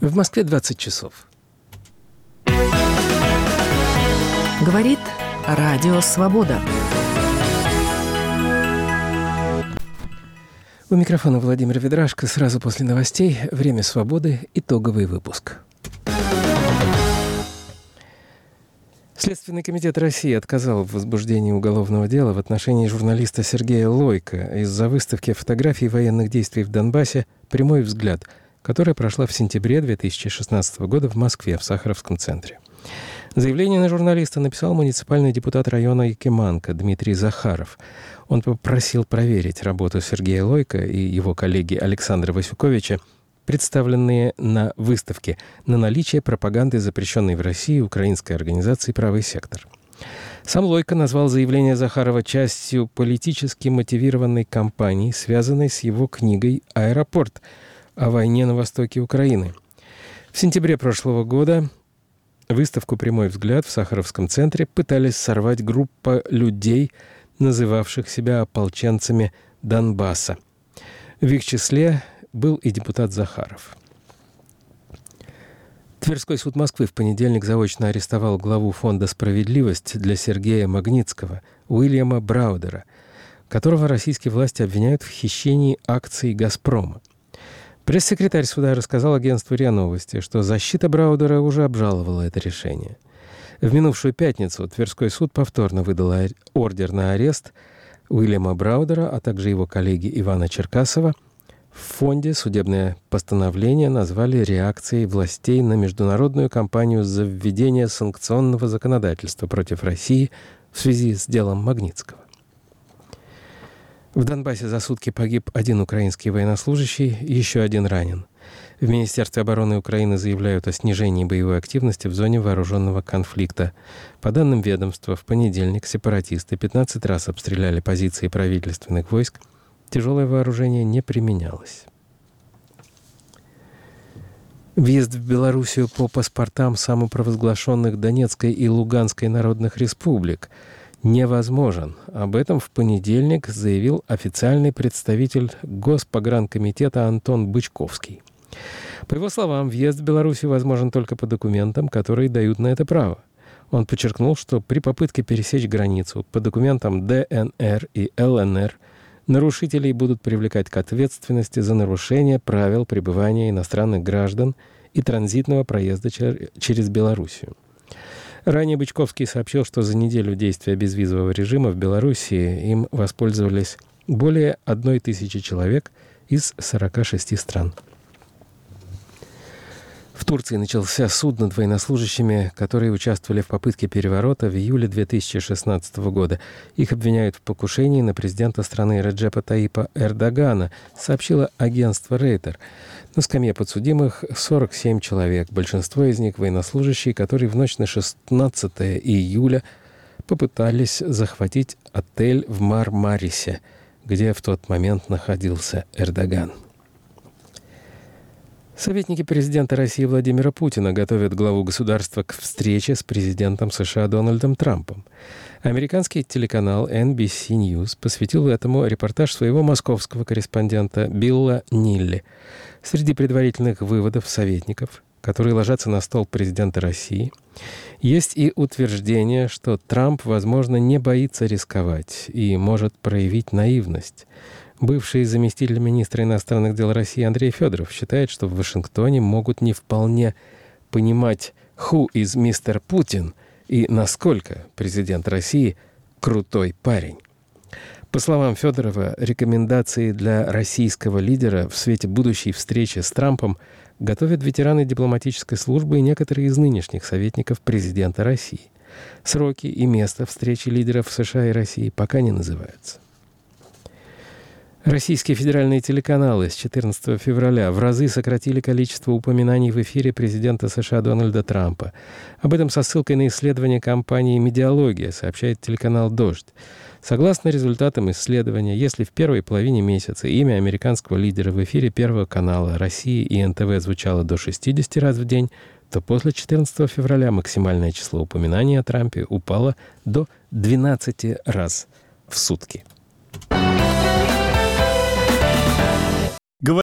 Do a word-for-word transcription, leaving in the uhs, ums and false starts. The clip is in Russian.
В Москве двадцать часов. Говорит Радио Свобода. У микрофона Владимир Ведрашко. Сразу после новостей «Время свободы», итоговый выпуск. Следственный комитет России отказал в возбуждении уголовного дела в отношении журналиста Сергея Лойко из-за выставки фотографий военных действий в Донбассе «Прямой взгляд», которая прошла в сентябре две тысячи шестнадцатого года в Москве, в Сахаровском центре. Заявление на журналиста написал муниципальный депутат района Якиманка Дмитрий Захаров. Он попросил проверить работу Сергея Лойко и его коллеги Александра Васюковича, представленные на выставке, на наличие пропаганды, запрещенной в России украинской организацией «Правый сектор». Сам Лойко назвал заявление Захарова частью политически мотивированной кампании, связанной с его книгой «Аэропорт» о войне на востоке Украины. В сентябре прошлого года выставку «Прямой взгляд» в Сахаровском центре пытались сорвать группа людей, называвших себя ополченцами Донбасса. В их числе был и депутат Захаров. Тверской суд Москвы в понедельник заочно арестовал главу Фонда «Справедливость» для Сергея Магнитского, Уильяма Браудера, которого российские власти обвиняют в хищении акций «Газпрома». Пресс-секретарь суда рассказал агентству РИА Новости, что защита Браудера уже обжаловала это решение. В минувшую пятницу Тверской суд повторно выдал ордер на арест Уильяма Браудера, а также его коллеги Ивана Черкасова. В фонде судебное постановление назвали реакцией властей на международную кампанию за введение санкционного законодательства против России в связи с делом Магнитского. В Донбассе за сутки погиб один украинский военнослужащий, еще один ранен. В Министерстве обороны Украины заявляют о снижении боевой активности в зоне вооруженного конфликта. По данным ведомства, в понедельник сепаратисты пятнадцать раз обстреляли позиции правительственных войск. Тяжелое вооружение не применялось. Въезд в Белоруссию по паспортам самопровозглашенных Донецкой и Луганской народных республик невозможен. Об этом в понедельник заявил официальный представитель Госпогранкомитета Антон Бычковский. По его словам, въезд в Белоруссию возможен только по документам, которые дают на это право. Он подчеркнул, что при попытке пересечь границу по документам ДНР и ЛНР нарушителей будут привлекать к ответственности за нарушение правил пребывания иностранных граждан и транзитного проезда через Белоруссию. Ранее Бычковский сообщил, что за неделю действия безвизового режима в Белоруссии им воспользовались более одной тысячи человек из сорока шести стран. В Турции начался суд над военнослужащими, которые участвовали в попытке переворота в июле две тысячи шестнадцатого года. Их обвиняют в покушении на президента страны Реджепа Таипа Эрдогана, сообщило агентство Рейтер. На скамье подсудимых сорок семь человек, большинство из них военнослужащие, которые в ночь на шестнадцатое июля попытались захватить отель в Мармарисе, где в тот момент находился Эрдоган. Советники президента России Владимира Путина готовят главу государства к встрече с президентом США Дональдом Трампом. Американский телеканал эн би си News посвятил этому репортаж своего московского корреспондента Билла Нилли. Среди предварительных выводов советников, которые ложатся на стол президента России, есть и утверждение, что Трамп, возможно, не боится рисковать и может проявить наивность. Бывший заместитель министра иностранных дел России Андрей Федоров считает, что в Вашингтоне могут не вполне понимать «who is мистер Путин» и насколько президент России крутой парень. По словам Федорова, рекомендации для российского лидера в свете будущей встречи с Трампом готовят ветераны дипломатической службы и некоторые из нынешних советников президента России. Сроки и место встречи лидеров США и России пока не называются. Российские федеральные телеканалы с четырнадцатого февраля в разы сократили количество упоминаний в эфире президента США Дональда Трампа. Об этом со ссылкой на исследование компании «Медиалогия» сообщает телеканал «Дождь». Согласно результатам исследования, если в первой половине месяца имя американского лидера в эфире Первого канала, России и эн тэ вэ звучало до шестидесяти раз в день, то после четырнадцатого февраля максимальное число упоминаний о Трампе упало до двенадцати раз в сутки.